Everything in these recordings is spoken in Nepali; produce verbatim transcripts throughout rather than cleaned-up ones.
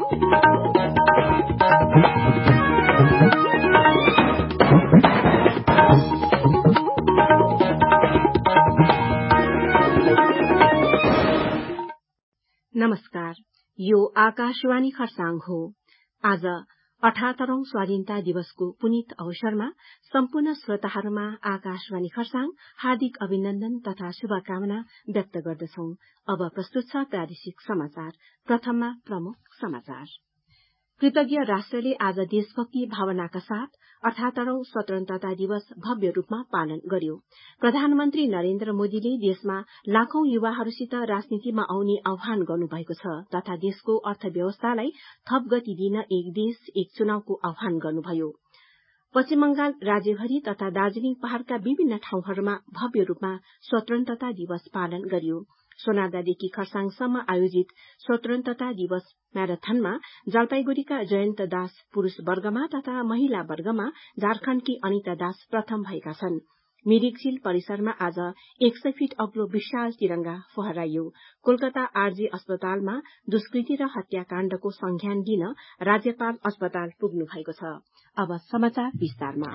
नमस्कार, यो आकाशवाणी खरसाङ हो। आज अठहत्तरौं स्वाधीनता दिवसको पुनित अवसरमा सम्पूर्ण श्रोताहरूमा आकाशवाणी खरसाङ हार्दिक अभिनन्दन तथा शुभकामना व्यक्त गर्दछौ। अब प्रस्तुत छ प्रादेशिक समाचार। प्रथममा प्रमुख समाचार। कृतज्ञ राष्ट्रले आज देशभक्ति भावनाका साथ अठहत्तरौं स्वतन्त्रता दिवस भव्य रूपमा पालन गर्यो। प्रधानमन्त्री नरेन्द्र मोदीले देशमा लाखौं युवाहरूसित राजनीतिमा आउने आह्वान गर्नुभएको छ तथा देशको अर्थव्यवस्थालाई थप गति दिन एक देश एक चुनावको आह्वान गर्नुभयो। पश्चिम बंगाल राज्यभरि तथा दार्जीलिङ पहाड़का विभिन्न ठाउँहरूमा भव्य रूपमा स्वतन्त्रता दिवस पालन गरियो। सोनादादेखि खरसाङसम्म आयोजित स्वतन्त्रता दिवस म्याराथनमा जलपाइगुड़ीका जयन्त दास पुरूष वर्गमा तथा महिला वर्गमा झारखण्डकी अनिता दास प्रथम भएका छन्। मिरिक झील परिसरमा आज एक सय फीट अग्लो विशाल तिरंगा फहराइयो। कोलकाता आरजे अस्पतालमा दुष्कृति र हत्याकाण्डको संज्ञान दिन राज्यपाल अस्पताल पुग्नु भएको छ। अब समाचार विस्तारमा।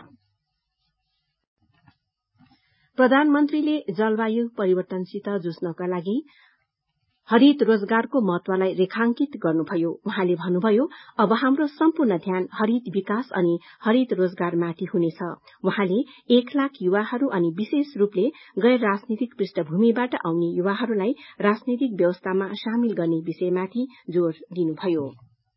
प्रधानमन्त्रीले जलवायु परिवर्तनसित जुझ्नका लागि हरित रोजगारको महत्वलाई रेखांकित गर्नुभयो। उहाँले भन्नुभयो, अब हाम्रो सम्पूर्ण ध्यान हरित विकास अनि हरित रोजगारमाथि हुनेछ। उहाँले एक लाख युवाहरू अनि विशेष रूपले गैर राजनीतिक पृष्ठभूमिबाट आउने युवाहरूलाई राजनीतिक व्यवस्थामा सामेल गर्ने विषयमाथि जोड़ दिनुभयो।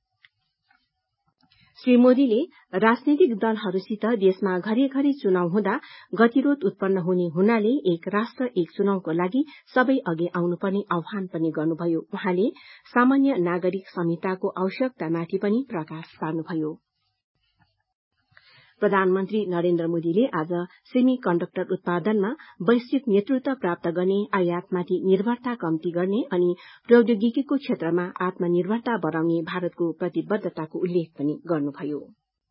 श्री मोदीले राजनीतिक दलहरूसित देशमा घरिघरि चुनाव हुँदा गतिरोध उत्पन्न हुने हुनाले एक राष्ट्र एक चुनावको लागि सबै अघि आउनुपर्ने आह्वान पनि गर्नुभयो। उहाँले सामान्य नागरिक संहिताको आवश्यकतामाथि पनि प्रकाश पार्नुभयो। प्रधानमन्त्री नरेन्द्र मोदीले आज सेमी कण्डक्टर उत्पादनमा वैश्विक नेतृत्व प्राप्त गर्ने, आयातमाथि निर्भरता कम्ती गर्ने अनि प्रौद्योगिकीको क्षेत्रमा आत्मनिर्भरता बढ़ाउने भारतको प्रतिबद्धताको उल्लेख पनि गर्नुभयो।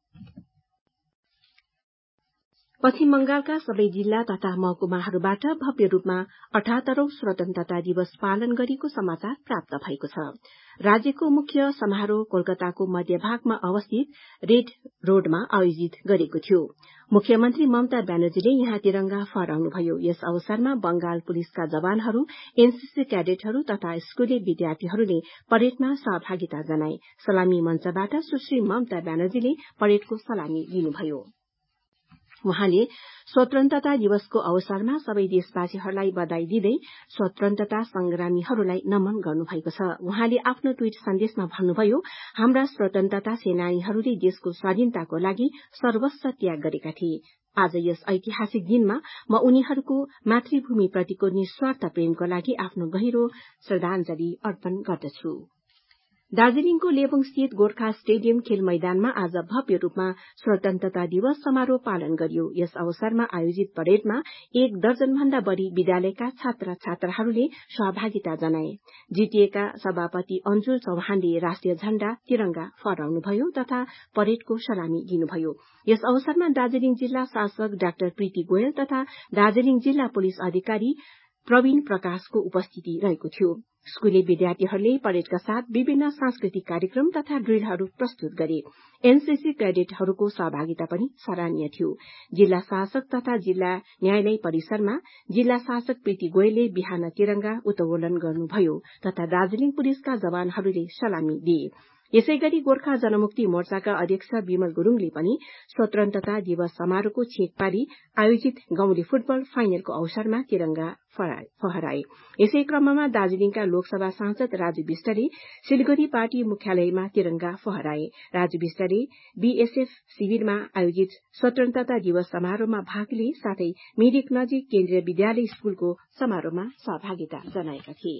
पश्चिम बंगालका सबै जिल्ला तथा महकुमाहरूबाट भव्य रूपमा अठहत्तरौं स्वतन्त्रता दिवस पालन गरेको समाचार प्राप्त भएको छ। राज्यको मुख्य समारोह कोलकाताको मध्यभागमा अवस्थित रेड रोडमा आयोजित गरेको थियो। मुख्यमन्त्री ममता ब्यानर्जीले यहाँ तिरंगा फहराउनुभयो। यस अवसरमा बंगाल पुलिसका जवानहरू, एनसीसी क्याडेटहरू तथा स्कूले विद्यार्थीहरूले परेडमा सहभागिता जनाए। सलामी मञ्चबाट सुश्री ममता ब्यानर्जीले परेडको सलामी लिनुभयो। उहाँले स्वतन्त्रता दिवसको अवसरमा सबै देशवासीहरूलाई बधाई दिँदै स्वतन्त्रता संग्रामीहरूलाई नमन गर्नुभएको छ। उहाँले आफ्नो ट्वीट सन्देशमा भन्नुभयो, हाम्रा स्वतन्त्रता सेनानीहरूले देशको स्वाधीनताको लागि सर्वस्व त्याग गरेका थिए। आज यस ऐतिहासिक दिनमा म उनीहरूको मातृभूमि प्रतिको निस्वार्थ प्रेमको लागि आफ्नो गहिरो श्रद्धाञ्जली अर्पण गर्दछु। दार्जीलिङको लेबोङ स्थित गोर्खा स्टेडियम खेल मैदानमा आज भव्य रूपमा स्वतन्त्रता दिवस समारोह पालन गरियो। यस अवसरमा आयोजित परेडमा एक दर्जन भन्दा बढ़ी विद्यालयका छात्र छात्राहरूले सहभागिता जनाए। जीटीएका सभापति अन्जुल चौहानले राष्ट्रिय झण्डा तिरंगा फहराउनुभयो तथा परेडको सलामी लिनुभयो। यस अवसरमा दार्जीलिङ जिल्ला शासक डाक्टर प्रीति गोयल तथा दार्जीलिङ जिल्ला पुलिस अधिकारी प्रवीण प्रकाशको उपस्थिति रहेको थियो। स्कूले विद्यार्थीहरूले परेडका साथ विभिन्न सांस्कृतिक कार्यक्रम तथा ड्रिलहरू प्रस्तुत गरे। एनसीसी क्याडेटहरूको सहभागिता पनि सराहनीय थियो। जिल्ला शासक तथा जिल्ला न्यायालय परिसरमा जिल्ला शासक प्रीति गोयलले बिहान तिरंगा उत्तोलन गर्नुभयो तथा दार्जीलिङ पुलिसका जवानहरूले सलामी दिए। यसैगरी गोर्खा जनमुक्ति मोर्चाका अध्यक्ष विमल गुरूङले पनि स्वतन्त्रता दिवस समारोहको छेक पारी आयोजित गाउँले फुटबल फाइनलको अवसरमा तिरंगा फहराए। यसै क्रममा दार्जीलिङका लोकसभा सांसद राजु विष्टले सिलगढ़ी पार्टी मुख्यालयमा तिरंगा फहराए। राजु विष्टले बीएसएफ शिविरमा आयोजित स्वतन्त्रता दिवस समारोहमा भाग लिए साथै मिरिक नजिक केन्द्रीय विद्यालय स्कूलको समारोहमा सहभागिता जनाएका थिए।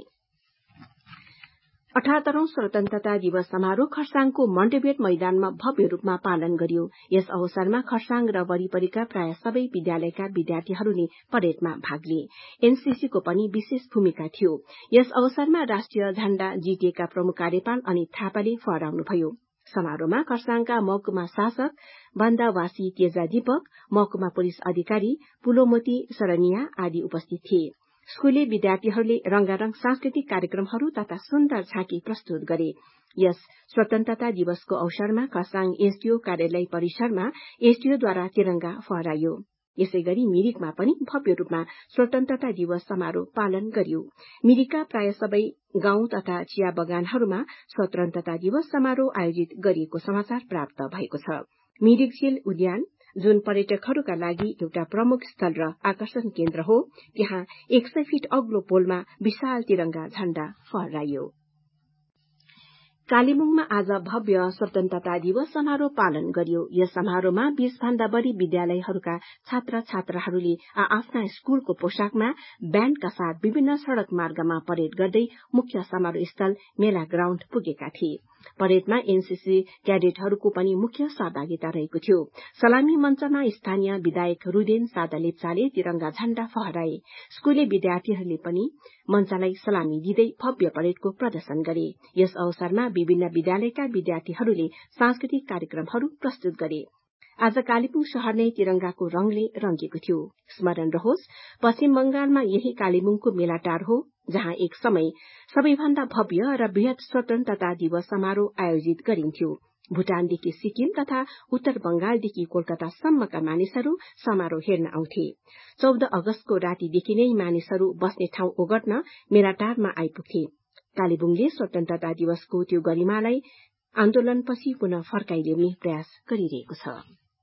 अठहत्तरौं स्वतन्त्रता दिवस समारोह खरसाङको मण्टेभियट मैदानमा भव्य रूपमा पालन गरियो। यस अवसरमा खरसाङ र वरिपरिका प्राय सबै विद्यालयका विद्यार्थीहरूले परेडमा भाग लिए। एनसीसीको पनि विशेष भूमिका थियो। यस अवसरमा राष्ट्रिय झण्डा जीटीएका प्रमुख कार्यपाल अनित थापाले फहराउनुभयो। समारोहमा खरसाङका महकुमा शासक बन्दावासी तेजा दीपक, महकुमा पुलिस अधिकारी पुलोमती सरनिया आदि उपस्थित थिए। स्कूले विद्यार्थीहरूले रंगारंग सांस्कृतिक कार्यक्रमहरू तथा सुन्दर झाँकी प्रस्तुत गरे। यस स्वतन्त्रता दिवसको अवसरमा खरसाङ एसडीओ कार्यालय परिसरमा एसडीओद्वारा तिरंगा फहराइयो। यसै गरी मिरिकमा पनि भव्य रूपमा स्वतन्त्रता दिवस समारोह पालन गरियो। मिरिकका प्राय सबै गाउँ तथा चिया बगानहरूमा स्वतन्त्रता दिवस समारोह आयोजित गरिएको समाचार प्राप्त भएको छ। मिरिक झील उद्यान जुन पर्यटकहरूका लागि एउटा प्रमुख स्थल र आकर्षण केन्द्र हो, त्यहाँ एक सय फीट अग्लो पोलमा विशाल तिरंगा झण्डा फहराइयो। कालेबुङमा आज भव्य स्वतन्त्रता दिवस समारोह पालन गरियो। यस समारोहमा बीस भन्दा बढ़ी विद्यालयहरूका छात्र छात्राहरूले आफ्ना स्कूलको पोशाकमा ब्याण्डका साथ विभिन्न सड़क मार्गमा परेड गर्दै मुख्य समारोह स्थल मेला ग्राउण्ड पुगेका थिए। परेडमा एनसीसी क्याडेटहरूको पनि मुख्य सहभागिता रहेको थियो। सलामी मञ्चमा स्थानीय विधायक रुदेन सादा लेप्चाले तिरंगा झण्डा फहराए। स्कूले विद्यार्थीहरूले पनि मञ्चलाई सलामी दिँदै भव्य परेडको प्रदर्शन गरे। यस अवसरमा विभिन्न विद्यालयका विद्यार्थीहरूले सांस्कृतिक कार्यक्रमहरू प्रस्तुत गरे। आज कालेबुङ शहर नै तिरंगाको रंगले रंगिएको थियो। स्मरण रहोस्, पश्चिम बंगालमा यही कालेबुङको मेलाटार हो, जहाँ एक समय सबैभन्दा भव्य र बृहत स्वतन्त्रता दिवस समारोह आयोजित गरिन्थ्यो। भूटानदेखि सिक्किम तथा उत्तर बंगालदेखि कोलकातासम्मका मानिसहरू समारोह हेर्न आउँथे। चौध अगस्तको रातीदेखि नै मानिसहरू बस्ने ठाउँ ओगट्न मेलाटारमा आइपुग्थे। कालेबुङले स्वतन्त्रता दिवसको त्यो गरिमालाई आन्दोलनपछि पुनः फर्काइल्याउने प्रयास गरिरहेको छ।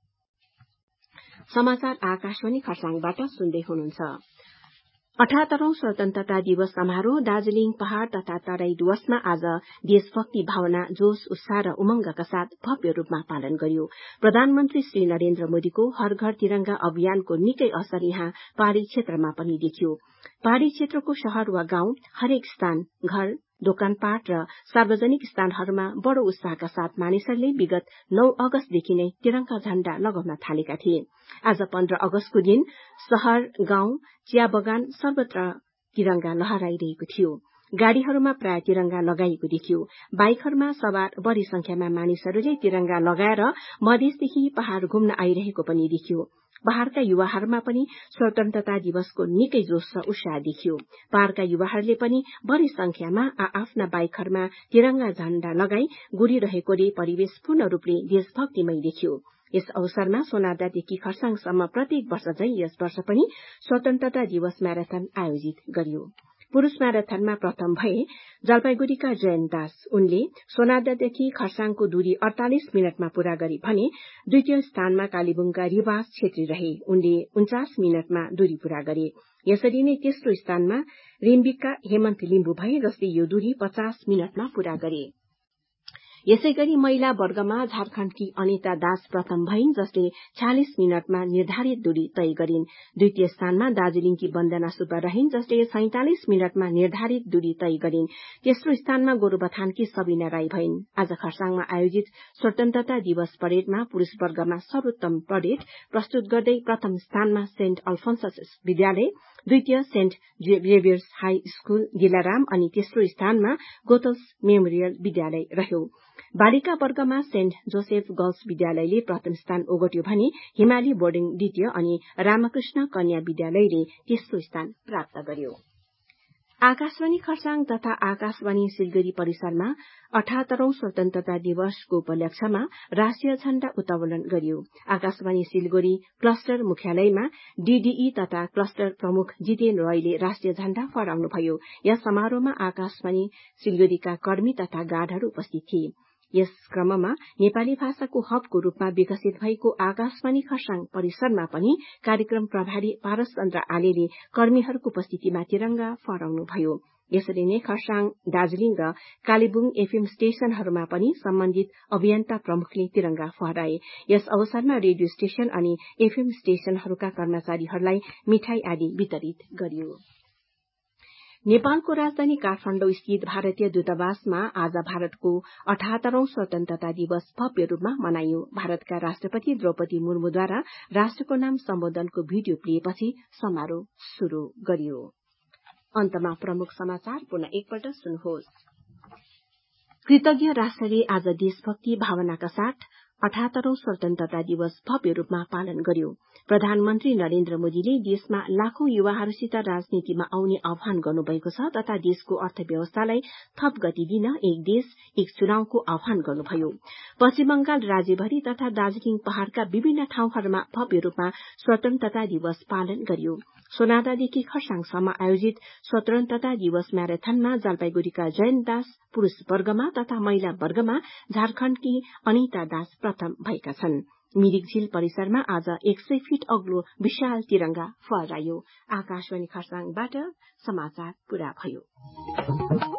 समाचार आकाशवाणी खरसाङबाट सुन्दै हुनुहुन्छ। अठहत्तरौं स्वतन्त्रता दिवस समारोह दार्जीलिङ पहाड़ तथा तराई डुवर्समा आज देशभक्ति भावना, जोश उत्साह र उमंगका साथ भव्य रूपमा पालन गरियो। प्रधानमन्त्री श्री नरेन्द्र मोदीको हर घर तिरंगा अभियानको निकै असर यहाँ पहाड़ी क्षेत्रमा पनि देखियो। पहाड़ी क्षेत्रको शहर वा गाउँ हरेक स्थान, घर, दोकानपाट र सार्वजनिक स्थानहरूमा बड़ो उत्साहका साथ मानिसहरूले विगत नौ अगस्तदेखि नै तिरंगा झण्डा लगाउन थालेका थिए। आज पन्ध्र अगस्तको दिन शहर, गाउँ, चिया बगान सर्वत्र तिरंगा लहराइरहेको थियो। गाड़ीहरूमा प्राय तिरंगा लगाइएको देखियो। बाइकहरूमा सवार बढ़ी संख्यामा मानिसहरूले तिरंगा लगाएर मधेसदेखि पहाड़ घुम्न आइरहेको पनि देखियो। पहाड़का युवाहरूमा पनि स्वतन्त्रता दिवसको निकै जोश र उत्साह देखियो। पहाड़का युवाहरूले पनि बढ़ी संख्यामा आफ्ना बाइकहरूमा तिरंगा झण्डा लगाई गुडिरहेकोले परिवेश पूर्ण रूपले देशभक्तिमय देखियो। यस अवसरमा सोनादादेखि खरसाङसम्म प्रत्येक वर्ष झै यस वर्ष पनि स्वतन्त्रता दिवस म्याराथन आयोजित गरियो। पुरूष म्याराथनमा प्रथम भए जलपाइगुड़ीका जयन्त दास। उनले सोनादादेखि खरसाङको दूरी अड़तालीस मिनटमा पूरा गरे भने द्वितीय स्थानमा कालेबुङका रिवाज छेत्री रहे। उनले उन्चास मिनटमा दूरी पूरा गरे। यसरी नै तेस्रो स्थानमा रिम्बिकका हेमन्त लिम्बू भए, जसले यो दूरी पचास मिनटमा पूरा गरे। यसै गरी महिला वर्गमा झारखण्डकी अनिता दास प्रथम भइन्, जसले चालीस मिनटमा निर्धारित दूरी तय गरिन्। द्वितीय स्थानमा दार्जीलिङकी वन्दना सुब्बा रहिन्, जसले सैंतालिस मिनटमा निर्धारित दूरी तय गरिन्। तेस्रो स्थानमा गोरुबथानकी सबिना राई भइन्। आज खरसाङमा आयोजित स्वतन्त्रता दिवस परेडमा पुरूष वर्गमा सर्वोत्तम परेड प्रस्तुत गर्दै प्रथम स्थानमा सेन्ट अल्फोन्सस विद्यालय, द्वितीय saint Xavier's high school Dilaram अनि तेस्रो स्थानमा गोथल्स मेमोरियल विद्यालय रह्यो। बालिका वर्गमा सेन्ट जोसेफ गर्ल्स विद्यालयले प्रथम स्थान ओगट्यो भने हिमाली बोर्डिङ द्वितीय अनि रामकृष्ण कन्या विद्यालयले तेस्रो स्थान प्राप्त गर्यो। आकाशवाणी खरसाङ तथा आकाशवाणी सिलगढ़ी परिसरमा अठहत्तरौं स्वतन्त्रता दिवसको उपलक्ष्यमा राष्ट्रिय झण्डा उत्तोलन गरियो। आकाशवाणी सिलगढ़ी क्लस्टर मुख्यालयमा डीडीई तथा क्लस्टर प्रमुख जितेन रायले राष्ट्रिय झण्डा फहराउनुभयो। यस समारोहमा आकाशवाणी सिलगढ़ीका कर्मी तथा गार्डहरू उपस्थित थिए। यस क्रममा नेपाली भाषाको हबको रूपमा विकसित भएको आकाशवाणी खरसाङ परिसरमा पनि कार्यक्रम प्रभारी पारस चन्द्र आलेले कर्मीहरूको उपस्थितिमा तिरंगा फहराउनुभयो। यसरी नै खरसाङ, दार्जीलिङ र कालेबुङ एफएम स्टेशनहरूमा पनि सम्बन्धित अभियन्ता प्रमुखले तिरंगा फहराए। यस अवसरमा रेडियो स्टेशन अनि एफएम स्टेशनहरूका कर्मचारीहरूलाई मिठाई आदि वितरित गरियो। नेपालको राजधानी काठमाडौँ स्थित भारतीय दूतावासमा आज भारतको अठहत्तरौं स्वतन्त्रता दिवस भव्य रूपमा मनाइयो। भारतका राष्ट्रपति द्रौपदी मुर्मुद्वारा राष्ट्रको नाम सम्बोधनको भिडियो प्लेपछि समारोह शुरू गरियो। अन्तमा प्रमुख समाचार पुनः एकपल्ट सुन्नुहोस्। कृतज्ञ राष्ट्रले आज देशभक्ति भावनाका साथ अठहत्तरौं स्वतन्त्रता दिवस भव्य रूपमा पालन गर्यो। प्रधानमन्त्री नरेन्द्र मोदीले देशमा लाखौं युवाहरूसित राजनीतिमा आउने आह्वान गर्नुभएको छ तथा देशको अर्थव्यवस्थालाई थप गति दिन एक देश एक चुनावको आह्वान गर्नुभयो। पश्चिम बंगाल राज्यभरि तथा दार्जीलिङ पहाड़का विभिन्न ठाउँहरूमा भव्य रूपमा स्वतन्त्रता दिवस पालन गरियो। सोनादादेखि खरसाङसम्म आयोजित स्वतन्त्रता दिवस म्याराथनमा जलपाइगुड़ीका जयन्त दास पुरूष वर्गमा तथा महिला वर्गमा झारखण्डकी अनिता दास प्रथम भएका छन्। मिरिक झील परिसरमा आज एक सय फीट अग्लो विशाल तिरंगा फहराइयो। आकाशवाणी खरसाङबाट समाचार पूरा भयो।